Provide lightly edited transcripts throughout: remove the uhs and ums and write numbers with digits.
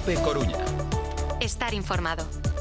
COPE Coruña. Estar informado.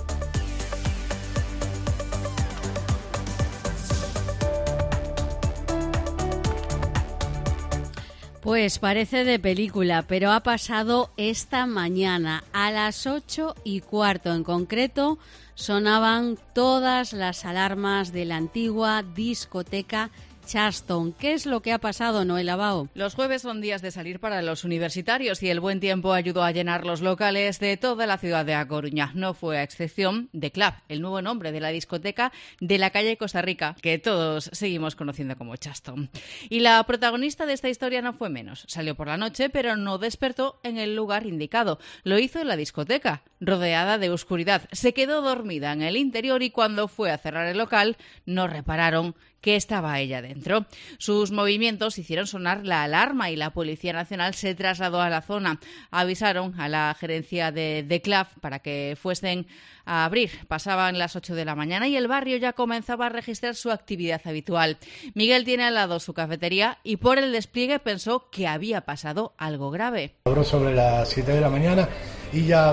Pues parece de película, pero ha pasado esta mañana a las 8:15. En concreto, sonaban todas las alarmas de la antigua discoteca Charleston. ¿Qué es lo que ha pasado, Noel Abao? Los jueves son días de salir para los universitarios y el buen tiempo ayudó a llenar los locales de toda la ciudad de A Coruña. No fue a excepción de Club, el nuevo nombre de la discoteca de la calle Costa Rica, que todos seguimos conociendo como Charleston. Y la protagonista de esta historia no fue menos. Salió por la noche, pero no despertó en el lugar indicado. Lo hizo en la discoteca, rodeada de oscuridad. Se quedó dormida en el interior y cuando fue a cerrar el local, no repararon que estaba ella dentro. Sus movimientos hicieron sonar la alarma y la Policía Nacional se trasladó a la zona. Avisaron a la gerencia de Club para que fuesen a abrir. Pasaban las 8 de la mañana y el barrio ya comenzaba a registrar su actividad habitual. Miguel tiene al lado su cafetería y por el despliegue pensó que había pasado algo grave. Abrió sobre las 7 de la mañana y ya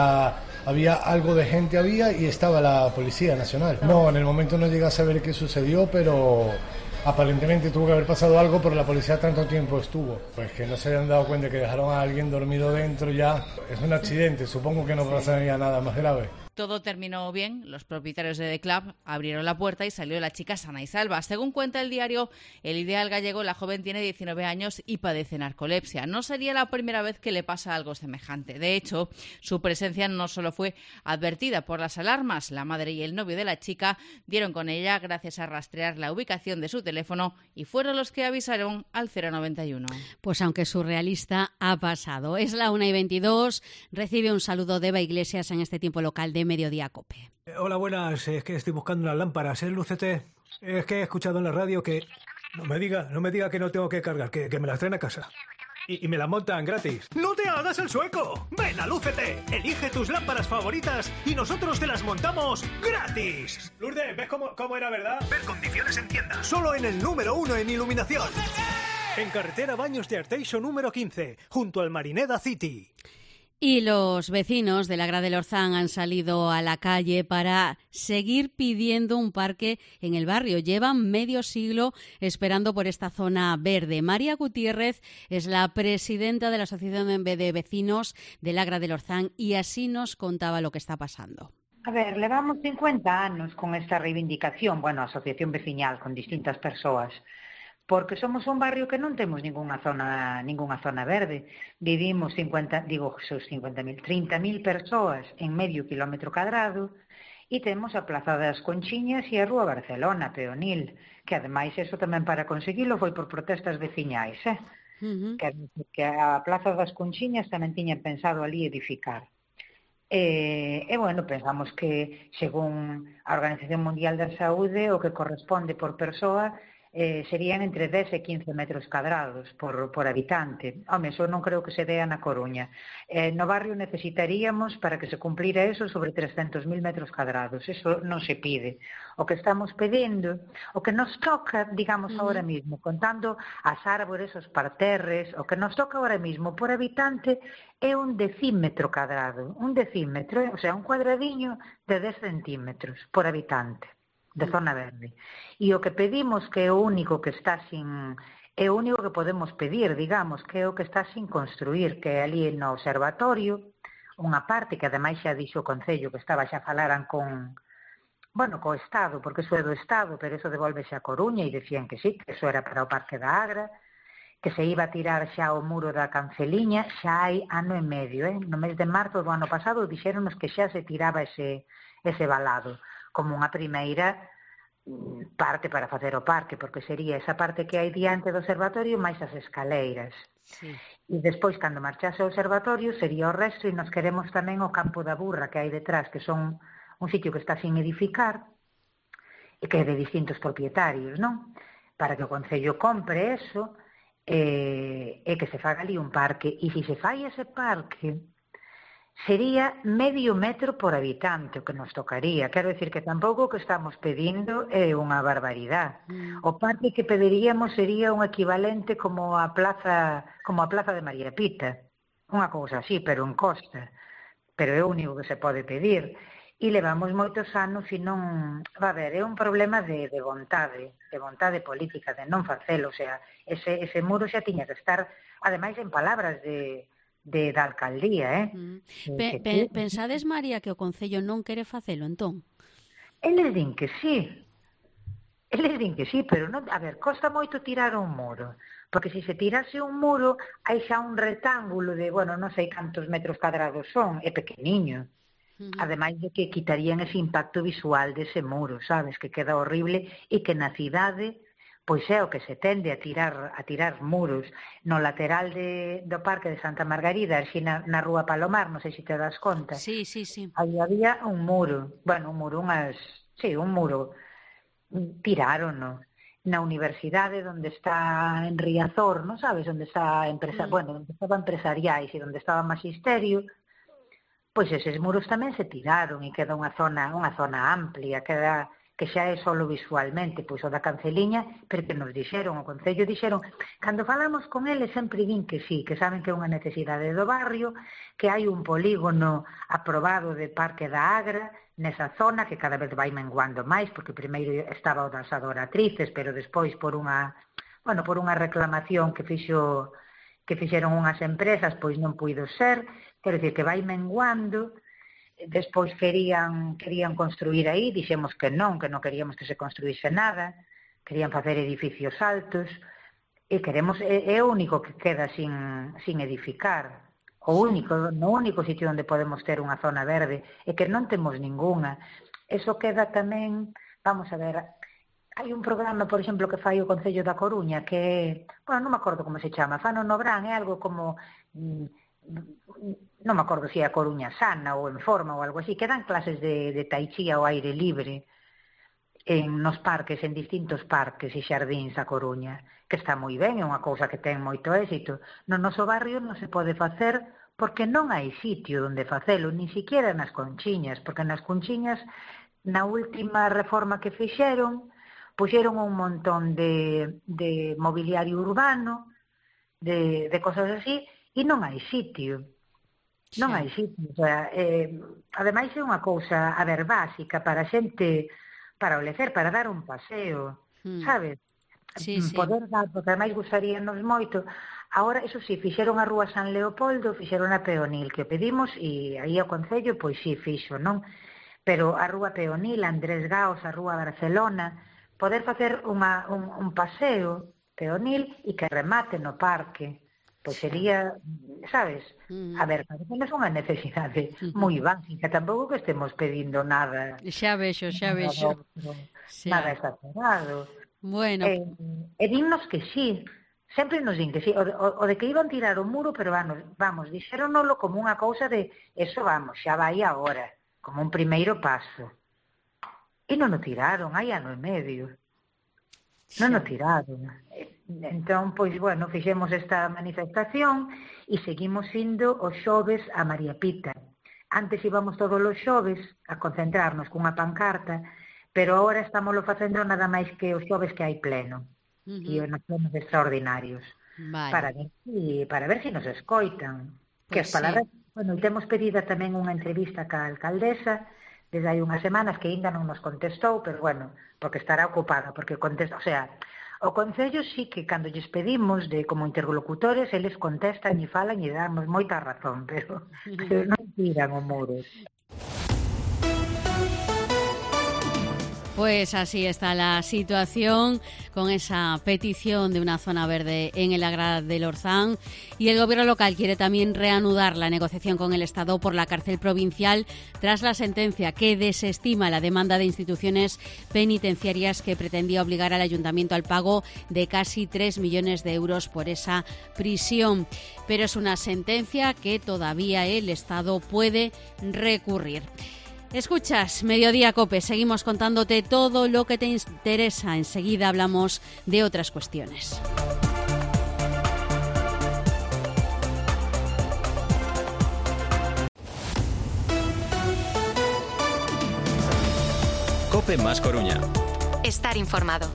había algo de gente y estaba la Policía Nacional. No, en el momento no llegué a saber qué sucedió, pero aparentemente tuvo que haber pasado algo, pero la policía tanto tiempo estuvo. Pues que no se habían dado cuenta que dejaron a alguien dormido dentro ya. Es un accidente, supongo que no pasaría nada más grave. Todo terminó bien, los propietarios de The Club abrieron la puerta y salió la chica sana y salva. Según cuenta el diario El Ideal Gallego, la joven tiene 19 años y padece narcolepsia. No sería la primera vez que le pasa algo semejante. De hecho, su presencia no solo fue advertida por las alarmas, la madre y el novio de la chica dieron con ella gracias a rastrear la ubicación de su teléfono y fueron los que avisaron al 091. Pues aunque surrealista, ha pasado. Es la 1:22, recibe un saludo de Eva Iglesias en este tiempo local de Mediodía Cope. Hola, buenas. Es que estoy buscando unas lámparas, Lúcete. Es que he escuchado en la radio que... No me diga que no tengo que cargar, que me las traen a casa. Y me las montan gratis. ¡No te hagas el sueco! ¡Ven a Lúcete! Elige tus lámparas favoritas y nosotros te las montamos gratis. Lourdes, ¿ves cómo era, verdad? Ver condiciones en tienda. Solo en el número 1 en iluminación. ¡Lúcete! En carretera Baños de Arteixo número 15, junto al Marineda City. Y los vecinos de la Gra del Orzán han salido a la calle para seguir pidiendo un parque en el barrio. Llevan medio siglo esperando por esta zona verde. María Gutiérrez es la presidenta de la Asociación de Vecinos de la Gra del Orzán y así nos contaba lo que está pasando. A ver, levamos 50 anos con esta reivindicación, asociación veciñal con distintas persoas, porque somos un barrio que non temos ningunha zona verde. Vivimos 30.000 persoas en medio kilómetro cadrado e temos a Plaza das Conchiñas e a Rúa Barcelona, peonil, que ademais eso tamén para conseguilo foi por protestas veciñais, que a Plaza das Conchiñas tamén tiña pensado ali edificar. Pensamos que, según a Organización Mundial da Saúde, o que corresponde por persoa serían entre 10 e 15 metros cadrados por habitante. Home, eso non creo que se dea na Coruña. No barrio necesitaríamos, para que se cumplira eso, sobre 300.000 metros cadrados. Eso non se pide. O que estamos pedindo, o que nos toca, digamos, ahora mismo, contando as árbores, os parterres, o que nos toca ahora mismo por habitante é un decímetro cadrado. Un decímetro, o sea, un cuadradiño de 10 centímetros por habitante de zona verde. E o que pedimos, que é o único que está sin... É o único que podemos pedir, digamos, que é o que está sin construir, que é ali no observatorio, unha parte que ademais xa dixo o Concello que estaba xa falaran co Estado, porque eso é do Estado, pero eso devolvese a Coruña e decían que sí, que eso era para o Parque da Agra, que se iba a tirar xa o muro da Canceliña, xa hai ano e medio, no mes de marzo do ano pasado dixéronos que xa se tiraba ese valado, como unha primeira parte para facer o parque, porque sería esa parte que hai diante do observatorio máis as escaleiras. Sí. E despois, cando marchase o observatorio, sería o resto, e nos queremos tamén o campo da burra que hai detrás, que son un sitio que está sin edificar, e que é de distintos propietarios, non? Para que o Concello compre eso, e que se faga ali un parque. E se se fai ese parque, sería medio metro por habitante o que nos tocaría. Quero decir que tampouco o que estamos pedindo é unha barbaridade. O parque que pediríamos sería un equivalente como a plaza de María Pita. Unha cousa así, pero en costa. pero é o único que se pode pedir. E levamos moitos anos e non... Va a ver, é un problema de vontade política, de non facelo, o sea, ese muro xa tiña que estar, ademais, en palabras da alcaldía, Pensades, María, que o Concello non quere facelo, entón? Eles din que sí, pero non, a ver, costa moito tirar un muro, porque se tirase un muro, hai xa un rectángulo de, bueno, non sei cantos metros cadrados son, é pequeniño. Ademais de que quitarían ese impacto visual dese muro, sabes, que queda horrible e que na cidade, pois é o que se tende a tirar muros. No lateral do Parque de Santa Margarida, así na Rúa Palomar, non sei se te das conta. Sí. Aí había un muro, un muro, tiraron na universidade onde está en Riazor, non sabes, onde está onde estaba Empresariais e onde estaba Magisterio, pois eses muros tamén se tiraron e queda unha zona amplia, que xa é solo visualmente, pois o da Canceliña, pero que nos dixeron, o Concello dixeron, cando falamos con eles sempre din que sí, que saben que é unha necesidade do barrio, que hai un polígono aprobado de Parque da Agra, nesa zona, que cada vez vai menguando máis, porque primeiro estaba o das adoratrices, pero despois por unha reclamación que fixeron unhas empresas, pois non puido ser, quero dicir que vai menguando. Despois querían construir aí, dixemos que non queríamos que se construíse nada, querían facer edificios altos, e é o único que queda sin edificar. No único sitio onde podemos ter unha zona verde, é que non temos ningunha. Eso queda tamén, vamos a ver, hai un programa, por exemplo, que fai o Concello da Coruña, que, non me acordo como se chama, Fano Nobrán, é algo como... non me acordo se é a Coruña Sana ou en Forma ou algo así, que dan clases de tai chi ao aire libre nos parques, en distintos parques e xardíns da Coruña, que está moi ben, é unha cousa que ten moito éxito. No noso barrio non se pode facer porque non hai sitio onde facelo, ni siquiera nas Conchiñas, porque nas Conchiñas, na última reforma que puxeron un montón de mobiliario urbano, de cosas así, e non hai sitio. Non hai sitio. O sea, ademais é unha cousa, a ver, básica para a xente, para o lecer, para dar un paseo, sabes? Poder dar, porque ademais gustaríanos moito. Agora, eso sí, fixeron a Rúa San Leopoldo, fixeron a Peonil, que pedimos, e aí o Concello, pois sí, fixo, non? Pero a Rúa Peonil, Andrés Gaos, a Rúa Barcelona, poder facer un paseo Peonil e que remate no parque. Pois sería, sabes, a ver, non é unha necesidade moi básica, tampouco que estemos pedindo nada. Xa vexo. Nada exagerado. Bueno. E dinnos que sí, sempre nos din que sí, o de que iban tirar o muro, pero vamos, dixéronolo como unha cousa de, eso vamos, xa vai agora, como un primeiro paso. E non o tiraron, hai ano e medio. Non o tiraron. Entón, pois, fixemos esta manifestación e seguimos indo os xoves a María Pita. Antes íbamos todos os xoves a concentrarnos cunha pancarta, pero agora estámoslo facendo nada máis que os xoves que hai pleno. E nos plenos extraordinarios. Vale. Para ver se nos escoitan. Que as palabras... temos pedida tamén unha entrevista ca alcaldesa desde hai unhas semanas que ainda non nos contestou, pero porque estará ocupada, porque contesta, o sea... O Concello sí que cando lles pedimos como interlocutores, eles contestan e falan e damos moita razón, pero non tiran o muro. Pues así está la situación con esa petición de una zona verde en el Agra del Orzán, y el gobierno local quiere también reanudar la negociación con el Estado por la cárcel provincial tras la sentencia que desestima la demanda de instituciones penitenciarias que pretendía obligar al ayuntamiento al pago de casi 3 millones de euros por esa prisión. Pero es una sentencia que todavía el Estado puede recurrir. Escuchas Mediodía COPE, seguimos contándote todo lo que te interesa. Enseguida hablamos de otras cuestiones. COPE más Coruña. Estar informado.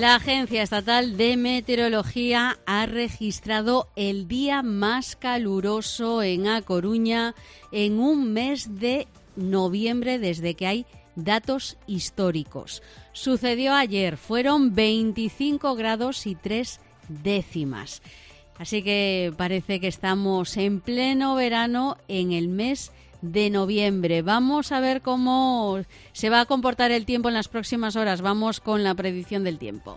La Agencia Estatal de Meteorología ha registrado el día más caluroso en A Coruña en un mes de noviembre desde que hay datos históricos. Sucedió ayer, fueron 25 grados y 3 décimas. Así que parece que estamos en pleno verano en el mes de noviembre. Vamos a ver cómo se va a comportar el tiempo en las próximas horas. Vamos con la predicción del tiempo.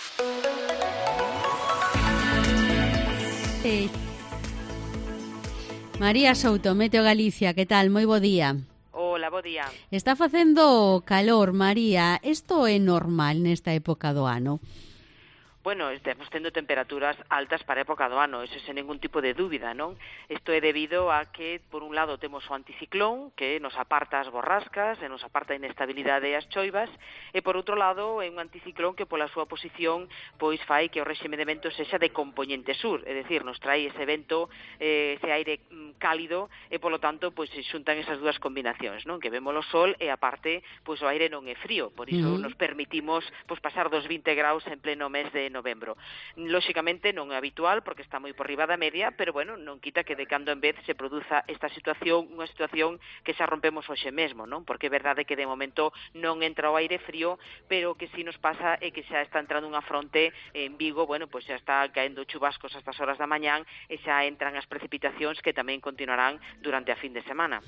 María Souto, Meteo Galicia, que tal? Moi bo día. Hola, bo día. Está facendo calor, María. Isto é normal nesta época do ano? Bueno, estamos tendo temperaturas altas para a época do ano, eso sen ningún tipo de dúbida, non? Isto é debido a que, por un lado, temos o anticiclón, que nos aparta as borrascas, e nos aparta a inestabilidade e as choivas, e, por outro lado, é un anticiclón que, pola súa posición, pois fai que o réxime de vento sexa de componente sur, é dicir, nos trae ese vento, ese aire cálido, e, polo tanto, pois se xuntan esas dúas combinacións, non? Que vemos o sol e, aparte, pois o aire non é frío, por iso nos permitimos pois pasar dos 20 graus en pleno mes de novembro. Lóxicamente non é habitual porque está moi por riba da media, pero bueno, non quita que de cando en vez se produza esta situación, unha situación que xa rompemos hoxe mesmo, non? Porque é verdade que de momento non entra o aire frío, pero que si nos pasa é que xa está entrando unha fronte en Vigo, bueno, pois xa está caendo chubascos a estas horas da mañán e xa entran as precipitacións que tamén continuarán durante a fin de semana.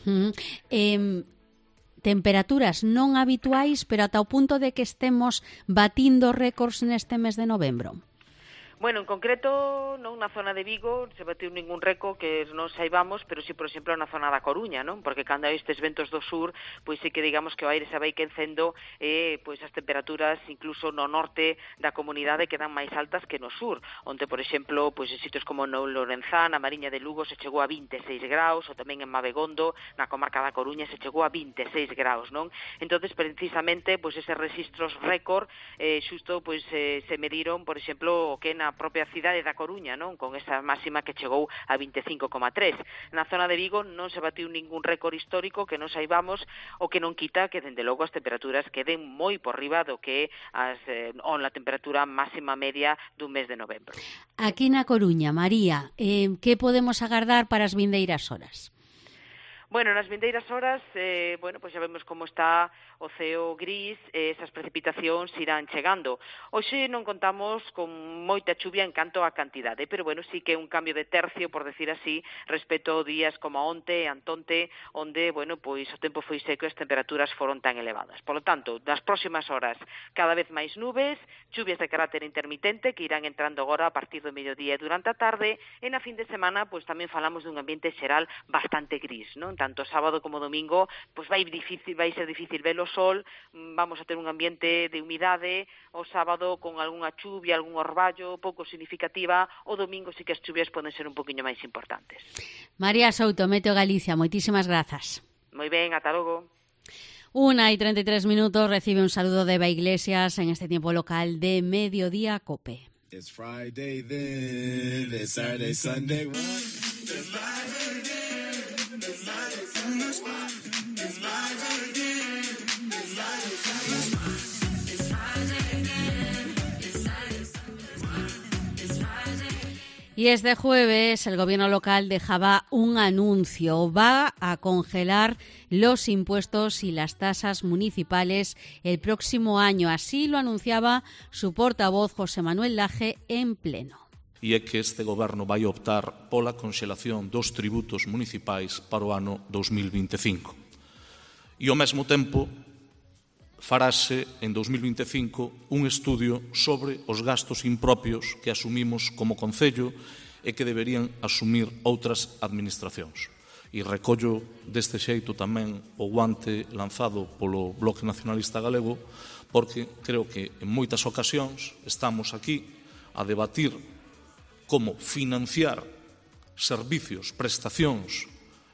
Temperaturas non habituais, pero ata o punto de que estemos batindo récords neste mes de novembro. Bueno, en concreto, non na zona de Vigo se batiu ningún récord que non saibamos, pero si, por exemplo, na zona da Coruña, non? Porque cando hai estes ventos do sur, pois sí que digamos que o aire se vai quencendo e pois as temperaturas incluso no norte da comunidade quedan máis altas que no sur, onde, por exemplo, pois en sitios como no Lorenzán, a Mariña de Lugo se chegou a 26 graus, ou tamén en Mabegondo, na comarca da Coruña se chegou a 26 graus, non? Entonces, precisamente, pois eses registros récord xusto pois se mediron, por exemplo, o que na propia cidade da Coruña, non? Con esa máxima que chegou a 25,3. Na zona de Vigo non se batiu ningún récord histórico que non saibamos, o que non quita que, dende logo, as temperaturas queden moi por riba do que a temperatura máxima media dun mes de novembro. Aquí na Coruña, María, que podemos agardar para as vindeiras horas? Bueno, nas vindeiras horas, bueno, pois xa vemos como está o ceo gris, esas precipitacións irán chegando. Hoxe non contamos con moita chuvia en canto a cantidade, pero bueno, sí que é un cambio de tercio, por decir así, respecto a días como onte e antonte, onde, bueno, pois o tempo foi seco e as temperaturas foron tan elevadas. Por lo tanto, das próximas horas, cada vez máis nubes, chuvias de carácter intermitente que irán entrando agora a partir do mediodía e durante a tarde, e na fin de semana, pois tamén falamos dun ambiente xeral bastante gris, non? Tanto sábado como domingo, pois vai ser difícil ver o sol, vamos a ter un ambiente de humidade, o sábado con algunha chuvia, algún orballo pouco significativa, o domingo sí que as chuvias poden ser un poquinho máis importantes. María Souto, Meteo Galicia, moitísimas grazas. Moi ben, ata logo. 1:33 minutos, recibe un saludo de Eva Iglesias en este tiempo local de Mediodía Cope. It's Friday then, it's Saturday, Sunday. It's Friday then, it's Friday, Sunday. It's Friday again, it's Friday, Sunday. It's Friday again, it's Saturday, Sunday. It's Friday. Y este jueves el gobierno local dejaba un anuncio. Va a congelar los impuestos y las tasas municipales el próximo año. Así lo anunciaba su portavoz José Manuel Laje en pleno. E é que este goberno vai optar pola conxelación dos tributos municipais para o ano 2025. E ao mesmo tempo farase en 2025 un estudio sobre os gastos impropios que asumimos como concello e que deberían asumir outras administracións. E recollo deste xeito tamén o guante lanzado polo Bloque Nacionalista Galego, porque creo que en moitas ocasións estamos aquí a debatir como financiar servicios, prestacións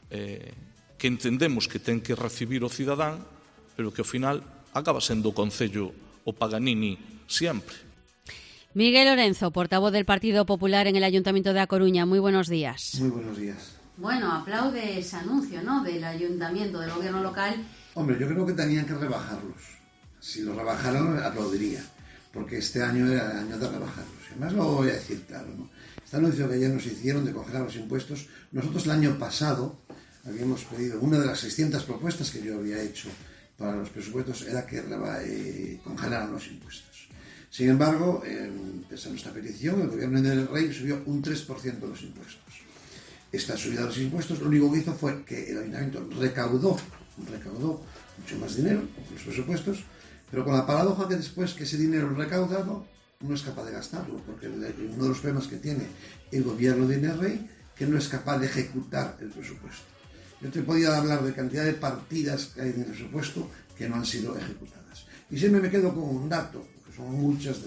que entendemos que ten que recibir o cidadán, pero que ao final acaba sendo o Concello o Paganini sempre. Miguel Lorenzo, portavoz del Partido Popular en el Ayuntamiento de A Coruña. Muy buenos días. Muy buenos días. Bueno, aplaude ese anuncio, ¿no?, del Ayuntamiento, del Gobierno local. Hombre, yo creo que tenían que rebajarlos. Si los rebajaron, aplaudiría. porque este año era el año de rebajarlos. Además lo voy a decir claro, ¿no? Este anuncio que ayer nos hicieron de congelar los impuestos, nosotros el año pasado habíamos pedido, una de las 600 propuestas que yo había hecho para los presupuestos era que congelaran los impuestos. Sin embargo, pese a nuestra petición, el gobierno del Rey subió un 3% los impuestos. Esta subida de los impuestos lo único que hizo fue que el ayuntamiento recaudó mucho más dinero con los presupuestos, pero con la paradoja que después que ese dinero recaudado no es capaz de gastarlo, porque uno de los problemas que tiene el gobierno de Inés Rey que no es capaz de ejecutar el presupuesto. Yo te podía hablar de cantidad de partidas que hay en el presupuesto que no han sido ejecutadas. Y siempre me quedo con un dato, que son muchas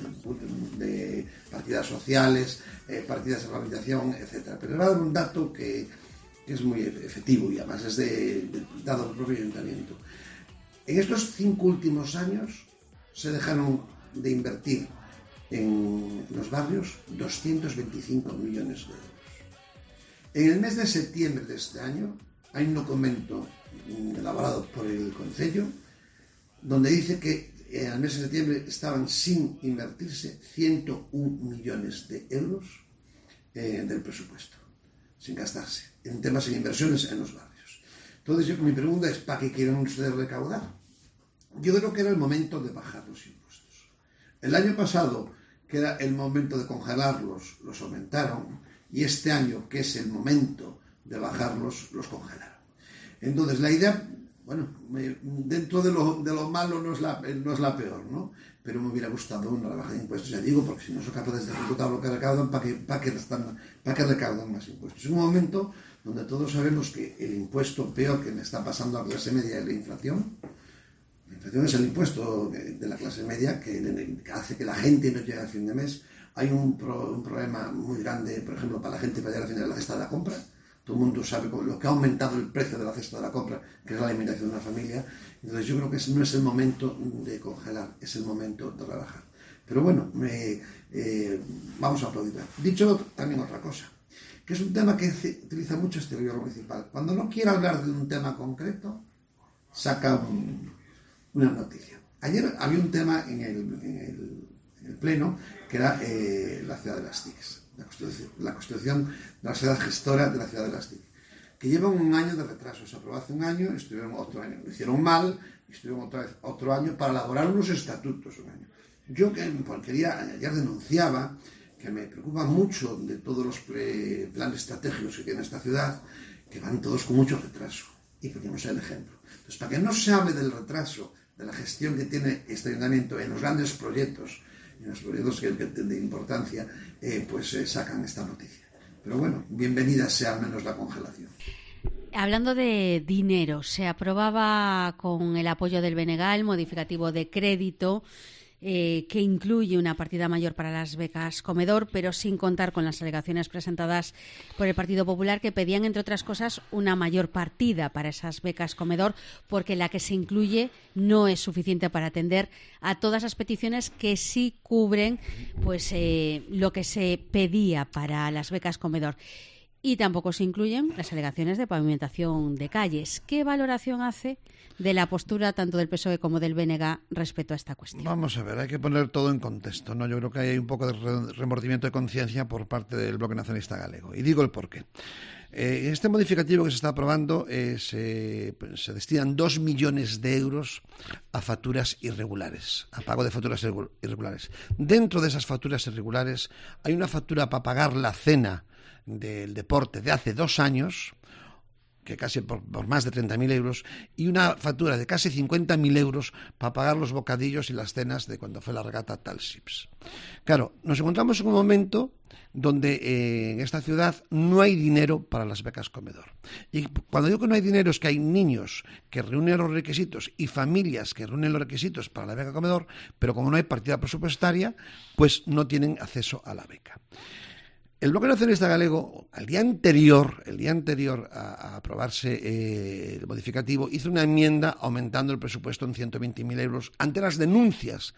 de partidas sociales, partidas de rehabilitación, etc. Pero le voy a dar un dato que es muy efectivo y además es dado por el propio ayuntamiento. En estos 5 últimos años se dejaron de invertir en los barrios 225 millones de euros. En el mes de septiembre de este año hay un documento elaborado por el Concello donde dice que en el mes de septiembre estaban sin invertirse 101 millones de euros del presupuesto, sin gastarse, en temas de inversiones en los barrios. Entonces mi pregunta es, ¿para qué quieren ustedes recaudar? Yo creo que era el momento de bajar los impuestos. El año pasado, que era el momento de congelarlos, los aumentaron, y este año, que es el momento de bajarlos, los congelaron. Entonces, la idea, bueno, dentro de lo malo no es la peor, ¿no? Pero me hubiera gustado una rebaja de impuestos, ya digo, porque si no son capaces de ejecutar lo que recaudan, ¿para qué recaudan más impuestos? Es un momento donde todos sabemos que el impuesto peor que le está pasando a la clase media es la inflación. La inflación es el impuesto de la clase media que hace que la gente no llegue al fin de mes. Hay un problema muy grande, por ejemplo, para la gente para llegar al fin de la cesta de la compra. Todo el mundo sabe lo que ha aumentado el precio de la cesta de la compra, que es la alimentación de una familia. Entonces yo creo que no es el momento de congelar, es el momento de rebajar. Pero bueno, vamos a aplaudir. Dicho también otra cosa, que es un tema que utiliza mucho este gobierno municipal. Cuando no quiere hablar de un tema concreto, saca una noticia. Ayer había un tema en el Pleno que era la ciudad de las TICs, la constitución de la ciudad gestora de la ciudad de las TIC, que lleva un año de retraso. Se aprobó hace un año, estuvieron otro año, lo hicieron mal, estuvieron otra vez otro año para elaborar unos estatutos un año. Yo ayer denunciaba que me preocupa mucho de todos los planes estratégicos que tiene esta ciudad, que van todos con mucho retraso, y poníamos el ejemplo. Entonces, para que no se hable del retraso, de la gestión que tiene este ayuntamiento en los grandes proyectos, en los proyectos de importancia, pues sacan esta noticia. Pero bueno, bienvenida sea al menos la congelación. Hablando de dinero, se aprobaba con el apoyo del BNG el modificativo de crédito que incluye una partida mayor para las becas comedor, pero sin contar con las alegaciones presentadas por el Partido Popular, que pedían, entre otras cosas, una mayor partida para esas becas comedor, porque la que se incluye no es suficiente para atender a todas las peticiones que sí cubren pues lo que se pedía para las becas comedor. Y tampoco se incluyen las alegaciones de pavimentación de calles. ¿Qué valoración hace de la postura tanto del PSOE como del BNG respecto a esta cuestión? Vamos a ver, hay que poner todo en contexto, ¿no? Yo creo que hay un poco de remordimiento de conciencia por parte del Bloque Nacionalista Galego. Y digo el porqué. En este modificativo que se está aprobando se destinan 2 millones de euros a facturas irregulares, a pago de facturas irregulares. Dentro de esas facturas irregulares hay una factura para pagar la cena del deporte de hace 2 años, que casi por más de 30.000 euros, y una factura de casi 50.000 euros para pagar los bocadillos y las cenas de cuando fue la regata Talsips. Claro, nos encontramos en un momento donde en esta ciudad no hay dinero para las becas comedor. Y cuando digo que no hay dinero es que hay niños que reúnen los requisitos y familias que reúnen los requisitos para la beca comedor, pero como no hay partida presupuestaria, pues no tienen acceso a la beca. El Bloque Nacionalista Galego, el día anterior a aprobarse el modificativo, hizo una enmienda aumentando el presupuesto en 120.000 euros ante las denuncias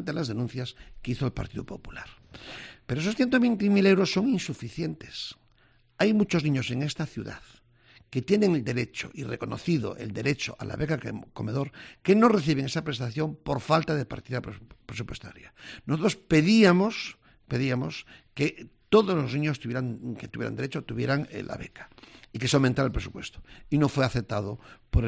que hizo el Partido Popular. Pero esos 120.000 euros son insuficientes. Hay muchos niños en esta ciudad que tienen el derecho y reconocido el derecho a la beca comedor, que no reciben esa prestación por falta de partida presupuestaria. Nosotros pedíamos que todos los niños que tuvieran derecho tuvieran la beca y que se aumentara el presupuesto. Y no fue aceptado por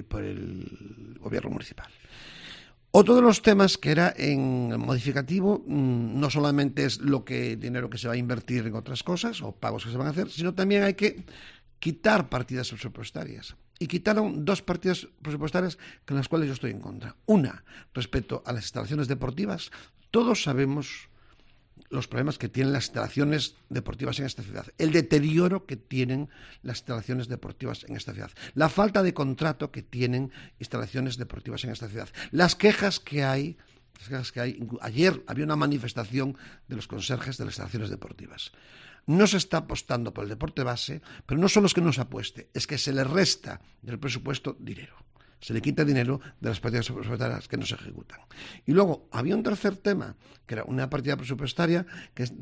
el gobierno municipal. Otro de los temas que era en el modificativo no solamente es dinero que se va a invertir en otras cosas o pagos que se van a hacer, sino también hay que quitar partidas presupuestarias. Y quitaron 2 partidas presupuestarias con las cuales yo estoy en contra. Una, respecto a las instalaciones deportivas. Todos sabemos los problemas que tienen las instalaciones deportivas en esta ciudad, el deterioro que tienen las instalaciones deportivas en esta ciudad, la falta de contrato que tienen instalaciones deportivas en esta ciudad, las quejas que hay. Ayer había una manifestación de los conserjes de las instalaciones deportivas. No se está apostando por el deporte base, pero no solo es que no se apueste, es que se le resta del presupuesto dinero. Se le quita dinero de las partidas presupuestarias que no se ejecutan. Y luego había un tercer tema, que era una partida presupuestaria que es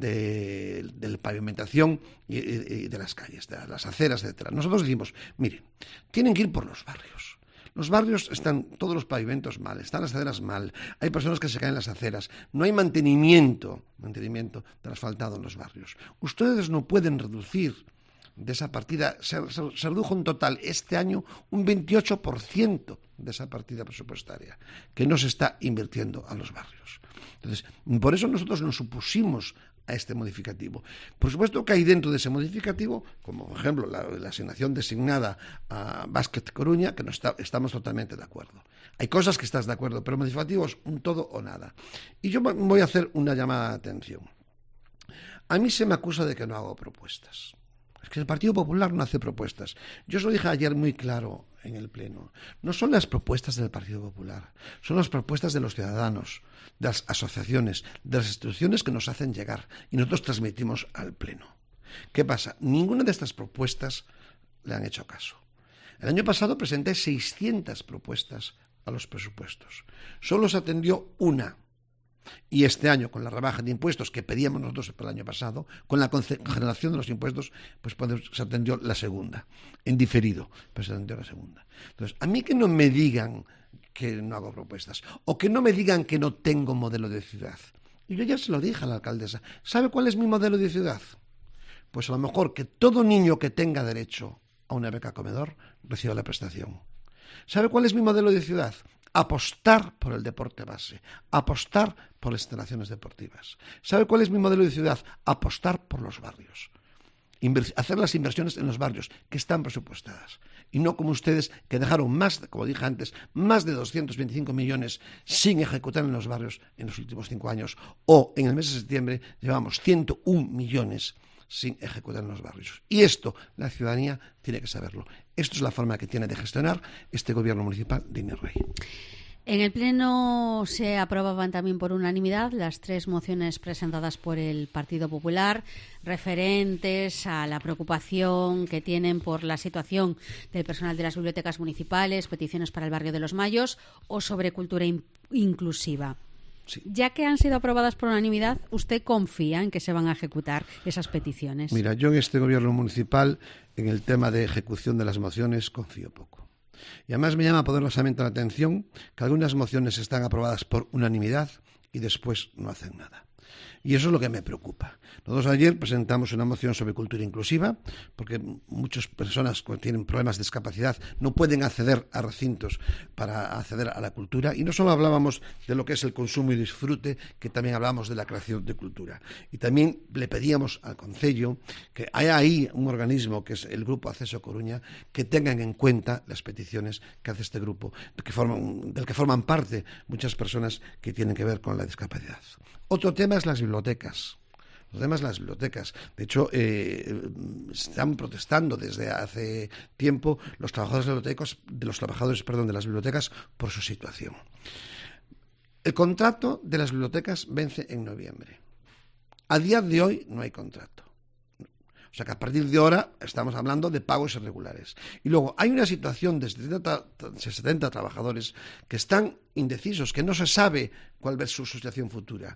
de pavimentación y de las calles, de las aceras, etc. Nosotros decimos, miren, tienen que ir por los barrios. Los barrios están todos los pavimentos mal, están las aceras mal, hay personas que se caen en las aceras, no hay mantenimiento del asfaltado en los barrios. Ustedes no pueden reducir de esa partida, se redujo en total este año un 28% de esa partida presupuestaria que no se está invirtiendo a los barrios. Entonces, por eso nosotros nos opusimos a este modificativo. Por supuesto que hay dentro de ese modificativo, como por ejemplo la asignación designada a Básquet Coruña, que no estamos totalmente de acuerdo. Hay cosas que estás de acuerdo, pero modificativos un todo o nada. Y yo voy a hacer una llamada de atención. A mí se me acusa de que no hago propuestas. Es que el Partido Popular no hace propuestas. Yo os lo dije ayer muy claro en el Pleno. No son las propuestas del Partido Popular, son las propuestas de los ciudadanos, de las asociaciones, de las instituciones que nos hacen llegar y nosotros transmitimos al Pleno. ¿Qué pasa? Ninguna de estas propuestas le han hecho caso. El año pasado presenté 600 propuestas a los presupuestos. Solo se atendió una. Y este año, con la rebaja de impuestos que pedíamos nosotros para el año pasado, con la congelación de los impuestos, pues se atendió la segunda, en diferido, pero se atendió la segunda. Entonces, a mí que no me digan que no hago propuestas, o que no me digan que no tengo modelo de ciudad. Y yo ya se lo dije a la alcaldesa. ¿Sabe cuál es mi modelo de ciudad? Pues a lo mejor que todo niño que tenga derecho a una beca comedor reciba la prestación. ¿Sabe cuál es mi modelo de ciudad? Apostar por el deporte base, apostar por las instalaciones deportivas. ¿Sabe cuál es mi modelo de ciudad? Apostar por los barrios. Hacer las inversiones en los barrios que están presupuestadas. Y no como ustedes que dejaron como dije antes, más de 225 millones sin ejecutar en los barrios en los últimos 5 años. O en el mes de septiembre llevamos 101 millones sin ejecutar en los barrios. Y esto la ciudadanía tiene que saberlo. Esto es la forma que tiene de gestionar este gobierno municipal de Inés Rey. En el Pleno se aprobaban también por unanimidad las 3 mociones presentadas por el Partido Popular referentes a la preocupación que tienen por la situación del personal de las bibliotecas municipales, peticiones para el barrio de los Mayos o sobre cultura inclusiva. Sí. Ya que han sido aprobadas por unanimidad, ¿usted confía en que se van a ejecutar esas peticiones? Mira, yo en este gobierno municipal, en el tema de ejecución de las mociones, confío poco. Y además me llama poderosamente la atención que algunas mociones están aprobadas por unanimidad y después no hacen nada. Y eso es lo que me preocupa. Nosotros ayer presentamos una moción sobre cultura inclusiva, porque muchas personas que tienen problemas de discapacidad no pueden acceder a recintos para acceder a la cultura. Y no solo hablábamos de lo que es el consumo y disfrute, que también hablábamos de la creación de cultura. Y también le pedíamos al Concello que haya ahí un organismo, que es el Grupo Acceso Coruña, que tengan en cuenta las peticiones que hace este grupo, del que forman parte muchas personas que tienen que ver con la discapacidad. Otro tema es las bibliotecas. De hecho, están protestando desde hace tiempo los trabajadores de las bibliotecas por su situación. El contrato de las bibliotecas vence en noviembre. A día de hoy no hay contrato. O sea que a partir de ahora estamos hablando de pagos irregulares. Y luego hay una situación de 70 trabajadores que están indecisos, que no se sabe cuál va a ser su situación futura.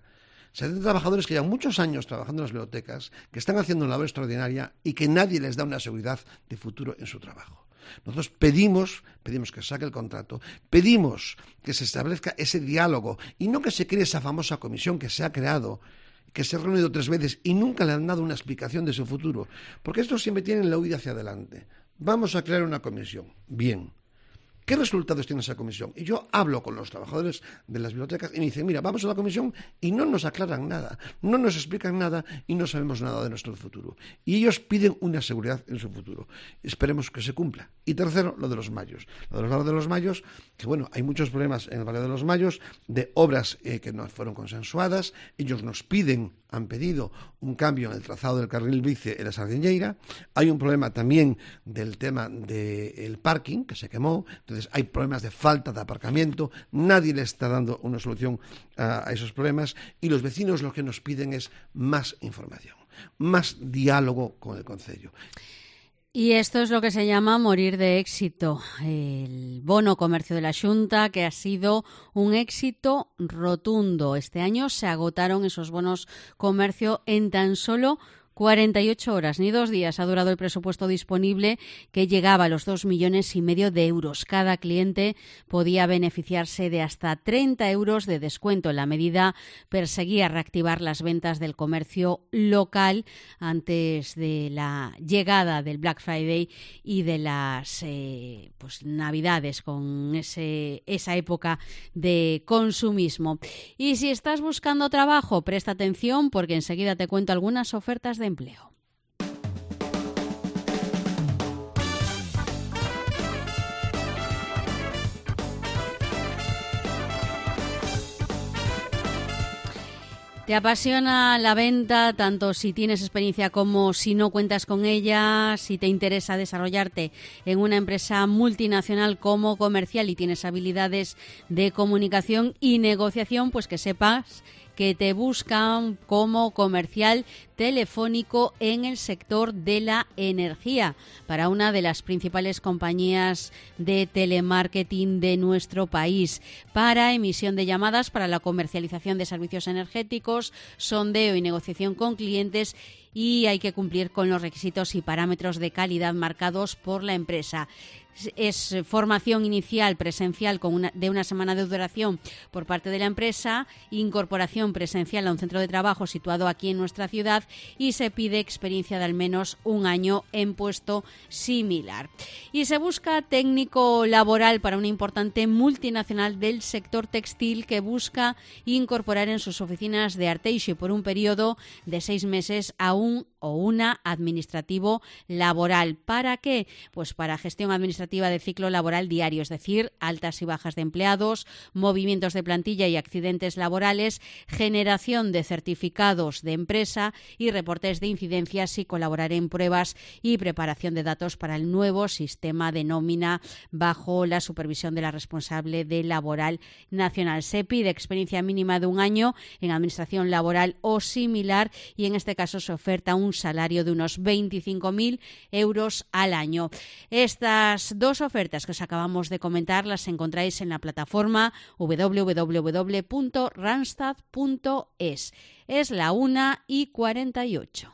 70 trabajadores que llevan muchos años trabajando en las bibliotecas, que están haciendo una labor extraordinaria y que nadie les da una seguridad de futuro en su trabajo. Nosotros pedimos que se saque el contrato, pedimos que se establezca ese diálogo y no que se cree esa famosa comisión que se ha creado, que se ha reunido 3 veces y nunca le han dado una explicación de su futuro, porque estos siempre tienen la huida hacia adelante. Vamos a crear una comisión. Bien. ¿Qué resultados tiene esa comisión? Y yo hablo con los trabajadores de las bibliotecas y me dicen, mira, vamos a la comisión y no nos aclaran nada, no nos explican nada y no sabemos nada de nuestro futuro. Y ellos piden una seguridad en su futuro. Esperemos que se cumpla. Y tercero, lo de los Mayos. Lo de los barrios de los Mayos, que bueno, hay muchos problemas en el barrio de los Mayos de obras que no fueron consensuadas. Ellos nos han pedido un cambio en el trazado del carril bici en la Sardinheira. Hay un problema también del tema del parking, que se quemó. Entonces hay problemas de falta de aparcamiento. Nadie le está dando una solución a esos problemas. Y los vecinos lo que nos piden es más información, más diálogo con el concello. Y esto es lo que se llama morir de éxito. El bono comercio de la Xunta, que ha sido un éxito rotundo. Este año se agotaron esos bonos comercio en tan solo 48 horas, ni 2 días ha durado el presupuesto disponible, que llegaba a los 2,5 millones de euros. Cada cliente podía beneficiarse de hasta 30 euros de descuento. La medida perseguía reactivar las ventas del comercio local antes de la llegada del Black Friday y de las Navidades, con esa época de consumismo. Y si estás buscando trabajo, presta atención, porque enseguida te cuento algunas ofertas de empleo. ¿Te apasiona la venta, tanto si tienes experiencia como si no cuentas con ella? Si te interesa desarrollarte en una empresa multinacional como comercial y tienes habilidades de comunicación y negociación, pues que sepas que te buscan como comercial telefónico en el sector de la energía para una de las principales compañías de telemarketing de nuestro país, para emisión de llamadas, para la comercialización de servicios energéticos, sondeo y negociación con clientes, y hay que cumplir con los requisitos y parámetros de calidad marcados por la empresa. Es formación inicial presencial de una semana de duración por parte de la empresa, incorporación presencial a un centro de trabajo situado aquí en nuestra ciudad, y se pide experiencia de al menos 1 año en puesto similar. Y se busca técnico laboral para una importante multinacional del sector textil que busca incorporar en sus oficinas de Arteixo por un periodo de 6 meses a un o una administrativo laboral. ¿Para qué? Pues para gestión administrativa de ciclo laboral diario, es decir, altas y bajas de empleados, movimientos de plantilla y accidentes laborales, generación de certificados de empresa y reportes de incidencias, y colaborar en pruebas y preparación de datos para el nuevo sistema de nómina bajo la supervisión de la responsable de laboral nacional. Se pide experiencia mínima de 1 año en administración laboral o similar, y en este caso se oferta un salario de unos 25.000 euros al año. Estas 2 ofertas que os acabamos de comentar las encontráis en la plataforma www.randstad.es. Es la 1:48.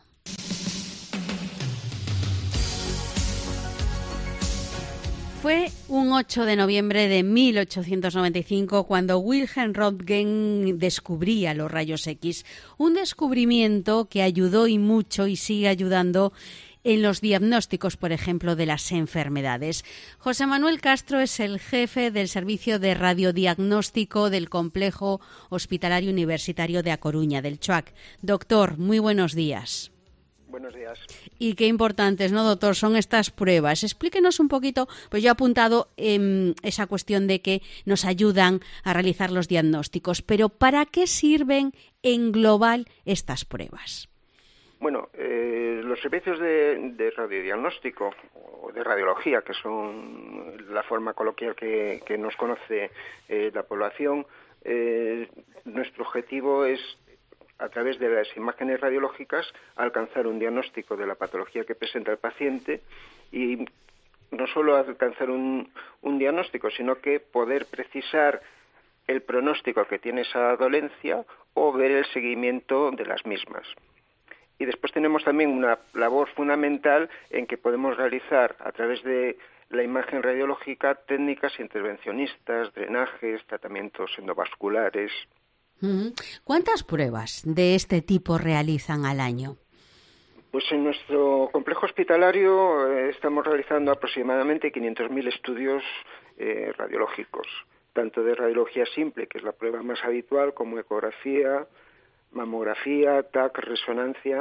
Fue un 8 de noviembre de 1895 cuando Wilhelm Röntgen descubría los rayos X, un descubrimiento que ayudó y mucho y sigue ayudando en los diagnósticos, por ejemplo, de las enfermedades. José Manuel Castro es el jefe del servicio de radiodiagnóstico del Complejo Hospitalario Universitario de A Coruña, del CHUAC. Doctor, muy buenos días. Buenos días. Y qué importantes, ¿no, doctor? Son estas pruebas. Explíquenos un poquito, pues yo he apuntado esa cuestión de que nos ayudan a realizar los diagnósticos, pero ¿para qué sirven en global estas pruebas? Bueno, los servicios de radiodiagnóstico o de radiología, que son la forma coloquial que nos conoce la población, nuestro objetivo es, a través de las imágenes radiológicas, alcanzar un diagnóstico de la patología que presenta el paciente, y no solo alcanzar un diagnóstico, sino que poder precisar el pronóstico que tiene esa dolencia o ver el seguimiento de las mismas. Y después tenemos también una labor fundamental en que podemos realizar a través de la imagen radiológica técnicas intervencionistas, drenajes, tratamientos endovasculares. ¿Cuántas pruebas de este tipo realizan al año? Pues en nuestro complejo hospitalario estamos realizando aproximadamente 500.000 estudios radiológicos, tanto de radiología simple, que es la prueba más habitual, como ecografía, mamografía, TAC, resonancia.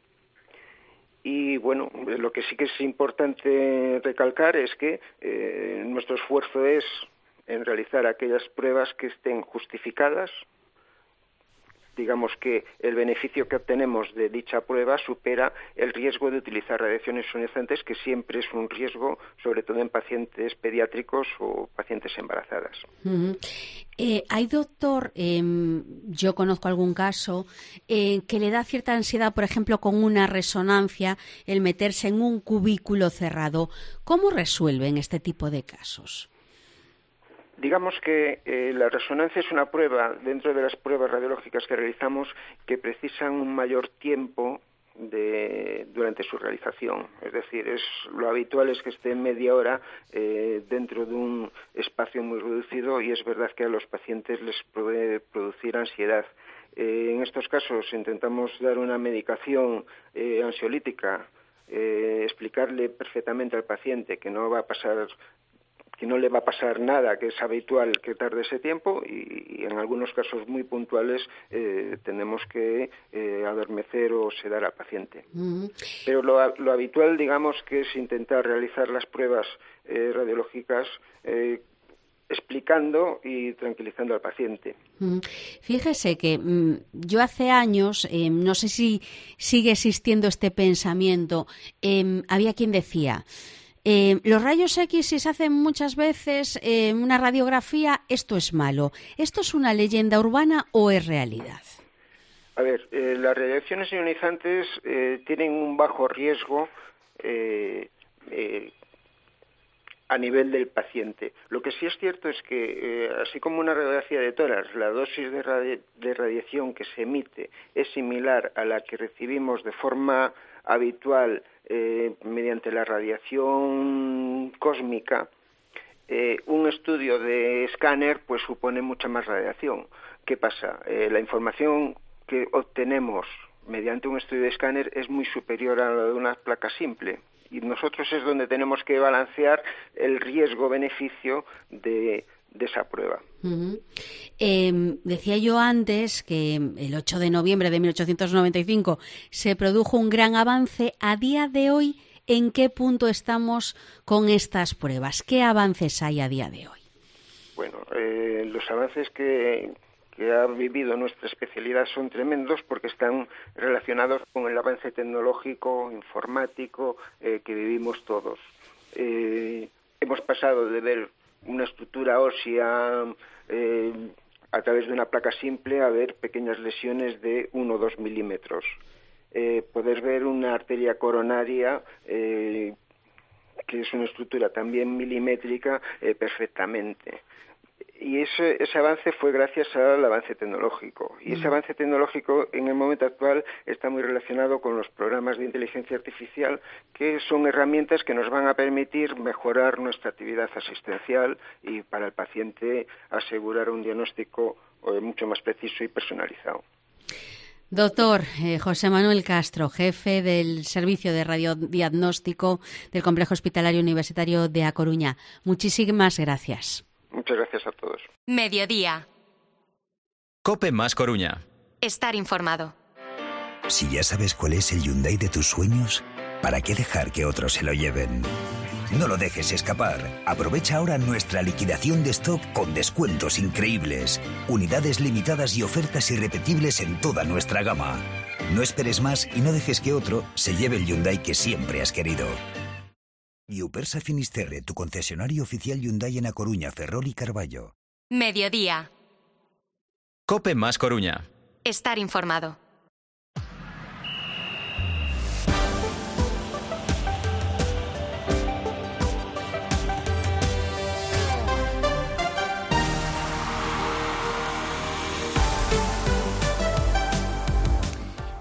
Y bueno, lo que sí que es importante recalcar es que nuestro esfuerzo es en realizar aquellas pruebas que estén justificadas. Digamos que el beneficio que obtenemos de dicha prueba supera el riesgo de utilizar radiaciones ionizantes, que siempre es un riesgo, sobre todo en pacientes pediátricos o pacientes embarazadas. Hay, doctor, yo conozco algún caso que le da cierta ansiedad, por ejemplo, con una resonancia, el meterse en un cubículo cerrado. ¿Cómo resuelven este tipo de casos? Digamos que la resonancia es una prueba, dentro de las pruebas radiológicas que realizamos, que precisan un mayor tiempo durante su realización. Es decir, lo habitual es que esté media hora dentro de un espacio muy reducido, y es verdad que a los pacientes les puede producir ansiedad. En estos casos intentamos dar una medicación ansiolítica, explicarle perfectamente al paciente que no le va a pasar nada, que es habitual que tarde ese tiempo, y en algunos casos muy puntuales tenemos que adormecer o sedar al paciente. Pero lo habitual, digamos, que es intentar realizar las pruebas radiológicas explicando y tranquilizando al paciente. Fíjese que yo hace años, no sé si sigue existiendo este pensamiento, había quien decía: los rayos X, si se hacen muchas veces una radiografía, esto es malo. ¿Esto es una leyenda urbana o es realidad? A ver, las radiaciones ionizantes tienen un bajo riesgo a nivel del paciente. Lo que sí es cierto es que, así como una radiografía de tórax, la dosis de radiación que se emite es similar a la que recibimos de forma habitual mediante la radiación cósmica, un estudio de escáner pues supone mucha más radiación. ¿Qué pasa? La información que obtenemos mediante un estudio de escáner es muy superior a la de una placa simple, y nosotros es donde tenemos que balancear el riesgo-beneficio de esa prueba. Decía yo antes que el 8 de noviembre de 1895 se produjo un gran avance. A día de hoy, ¿en qué punto estamos con estas pruebas? ¿Qué avances hay a día de hoy? Bueno, los avances que ha vivido nuestra especialidad son tremendos, porque están relacionados con el avance tecnológico, informático que vivimos todos. Hemos pasado de ver una estructura ósea a través de una placa simple a ver pequeñas lesiones de 1 o 2 milímetros. Poder ver una arteria coronaria, que es una estructura también milimétrica, perfectamente. Y ese avance fue gracias al avance tecnológico. Y ese avance tecnológico en el momento actual está muy relacionado con los programas de inteligencia artificial, que son herramientas que nos van a permitir mejorar nuestra actividad asistencial y para el paciente asegurar un diagnóstico mucho más preciso y personalizado. Doctor José Manuel Castro, jefe del Servicio de Radiodiagnóstico del Complejo Hospitalario Universitario de A Coruña, muchísimas gracias. Muchas gracias a todos. Mediodía. COPE más Coruña. Estar informado. Si ya sabes cuál es el Hyundai de tus sueños, ¿para qué dejar que otros se lo lleven? No lo dejes escapar. Aprovecha ahora nuestra liquidación de stock con descuentos increíbles, unidades limitadas y ofertas irrepetibles en toda nuestra gama. No esperes más y no dejes que otro se lleve el Hyundai que siempre has querido. Iupersa Finisterre, tu concesionario oficial Hyundai en A Coruña, Ferrol y Carballo. Mediodía. COPE más Coruña. Estar informado.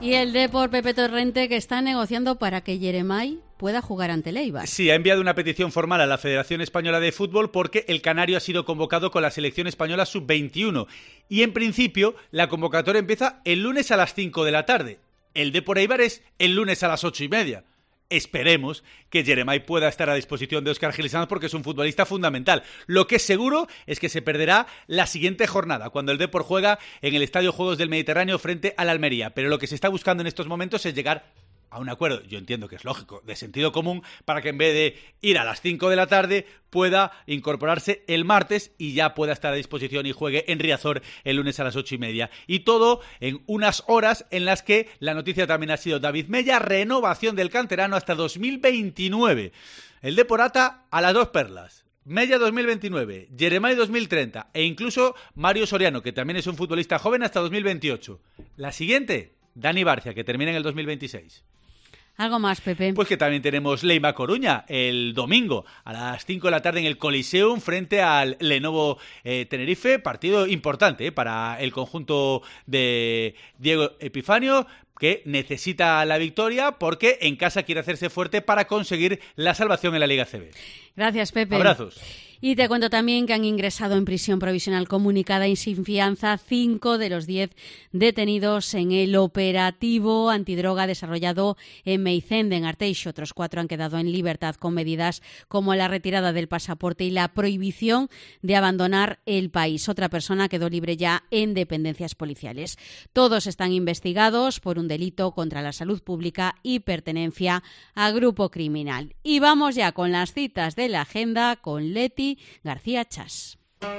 Y el Depor, Pepe Torrente, que está negociando para que Jeremai pueda jugar ante el Eibar. Sí, ha enviado una petición formal a la Federación Española de Fútbol porque el canario ha sido convocado con la selección española sub-21 y en principio la convocatoria empieza el lunes a las 5 de la tarde. El Depor Eibar es el lunes a las 8:30. Esperemos que Jeremai pueda estar a disposición de Óscar Gil Sanz porque es un futbolista fundamental. Lo que es seguro es que se perderá la siguiente jornada, cuando el Depor juega en el Estadio Juegos del Mediterráneo frente al Almería. Pero lo que se está buscando en estos momentos es llegar a un acuerdo, yo entiendo que es lógico, de sentido común, para que en vez de ir a las 5 de la tarde pueda incorporarse el martes y ya pueda estar a disposición y juegue en Riazor el lunes a las 8:30. Y todo en unas horas en las que la noticia también ha sido David Mella, renovación del canterano hasta 2029. El Depor ata a las dos perlas. Mella 2029, Jeremai 2030 e incluso Mario Soriano, que también es un futbolista joven, hasta 2028. La siguiente, Dani Barcia, que termina en el 2026. ¿Algo más, Pepe? Pues que también tenemos Leima Coruña el domingo a las 5 de la tarde en el Coliseum frente al Lenovo Tenerife. Partido importante para el conjunto de Diego Epifanio, que necesita la victoria porque en casa quiere hacerse fuerte para conseguir la salvación en la Liga CB. Gracias, Pepe. Abrazos. Y te cuento también que han ingresado en prisión provisional comunicada y sin fianza 5 de los 10 detenidos en el operativo antidroga desarrollado en Meicende, en Arteixo. Otros 4 han quedado en libertad con medidas como la retirada del pasaporte y la prohibición de abandonar el país. Otra persona quedó libre ya en dependencias policiales. Todos están investigados por un delito contra la salud pública y pertenencia a grupo criminal. Y vamos ya con las citas de la agenda con Leti García Chas.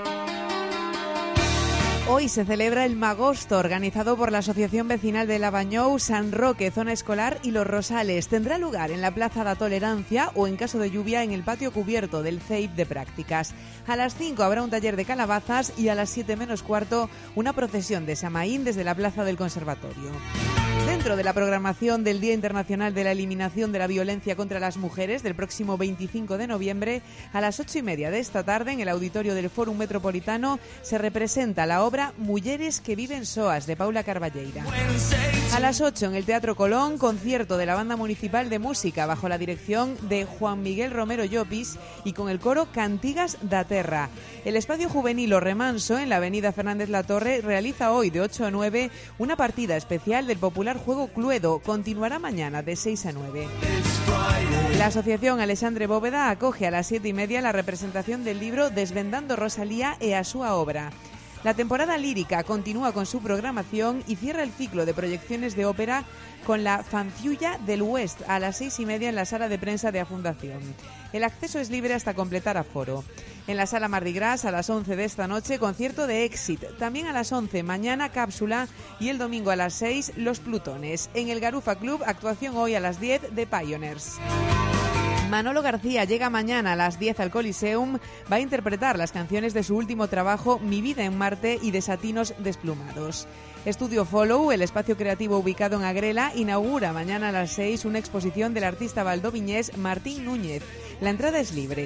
Hoy se celebra el Magosto, organizado por la Asociación Vecinal de Labañou, San Roque, Zona Escolar y Los Rosales. Tendrá lugar en la Plaza da Tolerancia o, en caso de lluvia, en el patio cubierto del CEIP de Prácticas. A las 5 habrá un taller de calabazas y a las 7 menos cuarto una procesión de Samaín desde la Plaza del Conservatorio. Dentro de la programación del Día Internacional de la Eliminación de la Violencia contra las Mujeres del próximo 25 de noviembre, a las 8:30 de esta tarde en el auditorio del Fórum Metropolitano se representa la obra Mujeres que viven soas de Paula Carballeira. A las 8 en el Teatro Colón, concierto de la Banda Municipal de Música bajo la dirección de Juan Miguel Romero Llopis y con el coro Cantigas da Terra. El espacio juvenil O Remanso en la avenida Fernández Latorre realiza hoy de 8 a 9 una partida especial del popular juego Cluedo. Continuará mañana de 6 a 9. La Asociación Alexandre Bóveda acoge a las 7:30 la representación del libro Desvendando Rosalía e a súa obra. La temporada lírica continúa con su programación y cierra el ciclo de proyecciones de ópera con la Fanciulla del West a las 6:30 en la sala de prensa de la Fundación. El acceso es libre hasta completar aforo. En la sala Mardi Gras a las 11 de esta noche, concierto de Exit. También a las 11, mañana cápsula y el domingo a las 6, Los Plutones. En el Garufa Club, actuación hoy a las 10 de Pioneers. Manolo García llega mañana a las 10 al Coliseum. Va a interpretar las canciones de su último trabajo, Mi vida en Marte y Desatinos desplumados. Estudio Follow, el espacio creativo ubicado en Agrela, inaugura mañana a las 6 una exposición del artista valdoviñés Martín Núñez. La entrada es libre.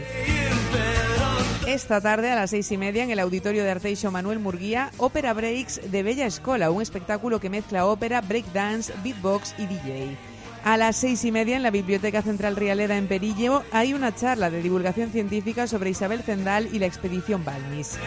Esta tarde a las 6:30 en el auditorio de Arteixo Manuel Murguía, Ópera Breaks de Bella Escola, un espectáculo que mezcla ópera, breakdance, beatbox y DJ. A las 6:30 en la Biblioteca Central Rialeda en Perillo hay una charla de divulgación científica sobre Isabel Zendal y la expedición Balmis.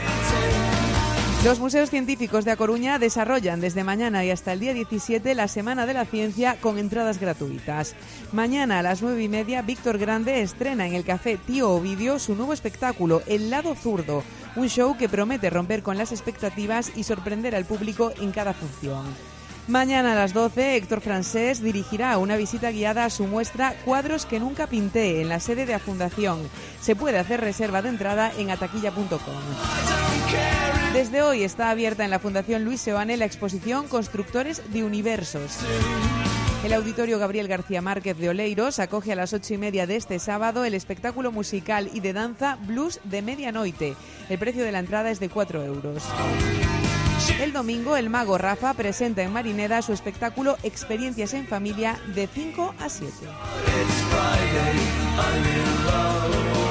Los museos científicos de A Coruña desarrollan desde mañana y hasta el día 17 la Semana de la Ciencia con entradas gratuitas. Mañana a las 9:30 Víctor Grande estrena en el Café Tío Ovidio su nuevo espectáculo El Lado Zurdo, un show que promete romper con las expectativas y sorprender al público en cada función. Mañana a las 12, Héctor Francés dirigirá una visita guiada a su muestra Cuadros que nunca pinté en la sede de la Fundación. Se puede hacer reserva de entrada en ataquilla.com. Desde hoy está abierta en la Fundación Luis Seoane la exposición Constructores de Universos. El Auditorio Gabriel García Márquez de Oleiros acoge a las 8:30 de este sábado el espectáculo musical y de danza Blues de Medianoite. El precio de la entrada es de 4 euros. El domingo, el mago Rafa presenta en Marineda su espectáculo Experiencias en Familia de 5 a 7.